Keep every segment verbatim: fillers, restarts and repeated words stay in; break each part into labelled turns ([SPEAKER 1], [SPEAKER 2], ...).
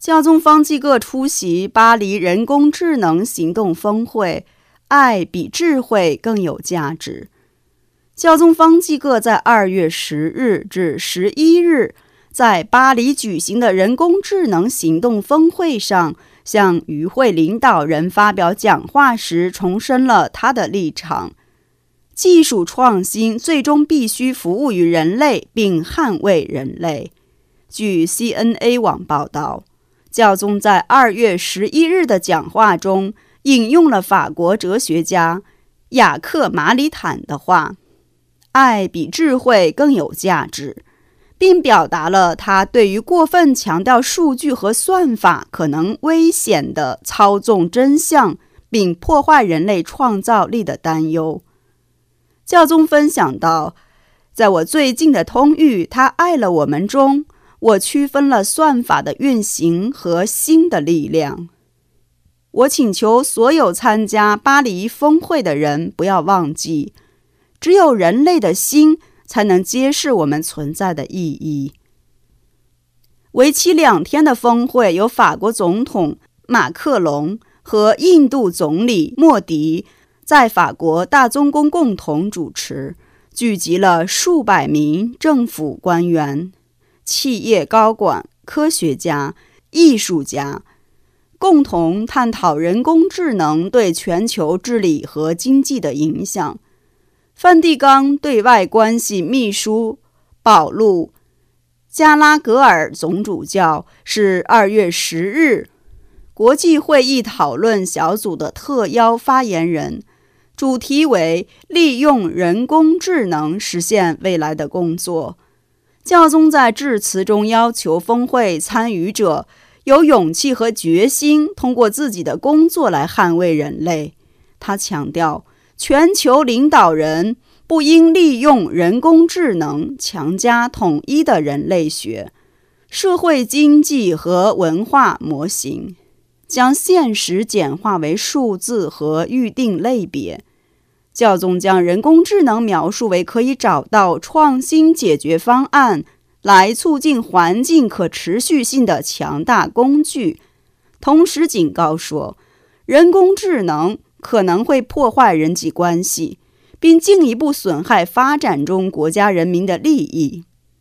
[SPEAKER 1] 教宗方济各出席巴黎人工智能行动峰会，爱比智慧更有价值。教宗方济各在二月十日至十一日在巴黎举行的人工智能行动峰会上，向与会领导人发表讲话时重申了他的立场：技术创新最终必须服务于人类并捍卫人类。据 C N A 网报道，教宗在二月十一日的讲话中引用了法国哲学家雅克·马里坦的话：爱比智慧更有价值，并表达了他对于过分强调数据和算法可能危险地操纵真相并破坏人类创造力的担忧。教宗分享到，在我最近的通谕他爱了我们中，我区分了算法的运行和心的力量。我请求所有参加巴黎峰会的人不要忘记，只有人类的心才能揭示我们存在的意义。为期两天的峰会由法国总统马克龙和印度总理莫迪在法国大宗宫共同主持，聚集了数百名政府官员、企业高管、科学家、艺术家，共同探讨人工智能对全球治理和经济的影响。梵蒂冈对外关系秘书保禄·加拉格尔总主教是二月十日国际会议讨论小组的特邀发言人，主题为利用人工智能实现未来的工作。教宗在致辞中要求峰会参与者有勇气和决心，通过自己的工作来捍卫人类。他强调，全球领导人不应利用人工智能强加统一的人类学、社会经济和文化模型，将现实简化为数字和预定类别。教宗将人工智能描述为可以找到创新解决方案，来促进环境可持续性的强大工具，同时警告说，人工智能可能会破坏人际关系，并进一步损害发展中国家人民的利益。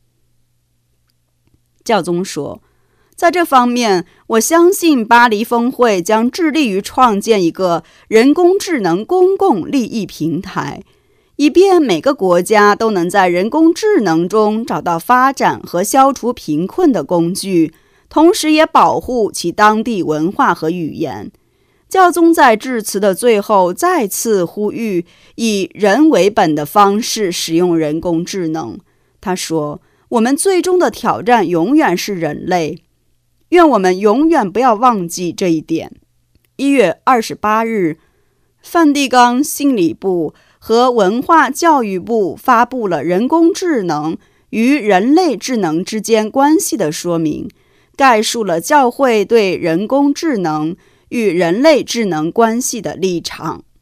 [SPEAKER 1] 教宗说，在这方面，我相信巴黎峰会将致力于创建一个人工智能公共利益平台，以便每个国家都能在人工智能中找到发展和消除贫困的工具，同时也保护其当地文化和语言。教宗在致辞的最后再次呼吁以人为本的方式使用人工智能。他说，我们最终的挑战永远是人类，愿我们永远不要忘记这一点。一月二十八日，梵蒂冈信理部和文化教育部发布了人工智能与人类智能之间关系的说明，概述了教会对人工智能与人类智能关系的立场。